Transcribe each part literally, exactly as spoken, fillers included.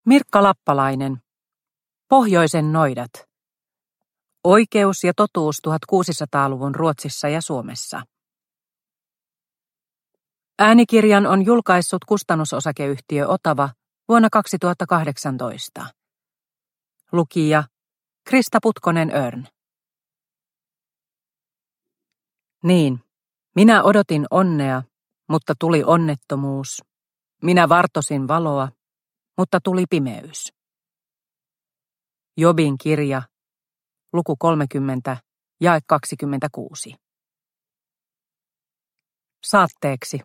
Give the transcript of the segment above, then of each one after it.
Mirkka Lappalainen. Pohjoisen noidat. Oikeus ja totuus tuhatkuusisataaluvun Ruotsissa ja Suomessa. Äänikirjan on julkaissut kustannusosakeyhtiö Otava vuonna kaksituhattakahdeksantoista. Lukija Krista Putkonen-Örn. Niin, minä odotin onnea, mutta tuli onnettomuus. Minä vartosin valoa, mutta tuli pimeys. Jobin kirja, luku kolmekymmentä, jae kaksikymmentäkuusi. Saatteeksi.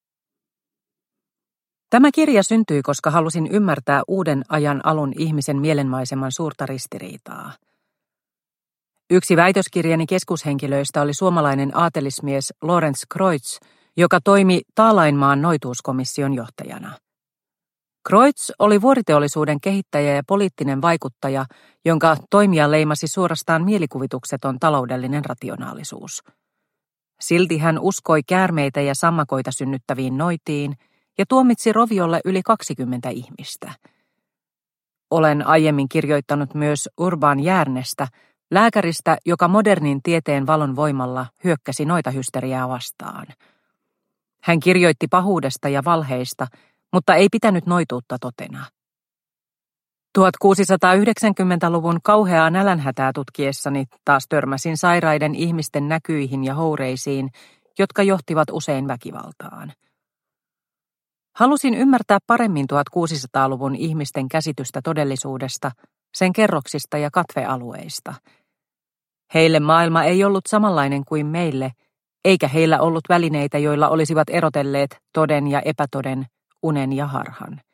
Tämä kirja syntyi, koska halusin ymmärtää uuden ajan alun ihmisen mielenmaiseman suurta ristiriitaa. Yksi väitöskirjani keskushenkilöistä oli suomalainen aatelismies Lorenz Kreutz, joka toimi Taalainmaan noituuskomission johtajana. Kreutz oli vuoriteollisuuden kehittäjä ja poliittinen vaikuttaja, jonka toimia leimasi suorastaan mielikuvitukseton taloudellinen rationaalisuus. Silti hän uskoi käärmeitä ja sammakoita synnyttäviin noitiin ja tuomitsi roviolle yli kaksikymmentä ihmistä. Olen aiemmin kirjoittanut myös Urban Järnestä, lääkäristä, joka modernin tieteen valon voimalla hyökkäsi noitahysteriaa vastaan. Hän kirjoitti pahuudesta ja valheista, mutta ei pitänyt noituutta totena. tuhatkuusisataayhdeksänkymmentäluvun kauheaa nälänhätää tutkiessani taas törmäsin sairaiden ihmisten näkyihin ja houreisiin, jotka johtivat usein väkivaltaan. Halusin ymmärtää paremmin tuhatkuusisataaluvun ihmisten käsitystä todellisuudesta, sen kerroksista ja katvealueista. Heille maailma ei ollut samanlainen kuin meille, eikä heillä ollut välineitä, joilla olisivat erotelleet toden ja epätoden, unen ja harhan.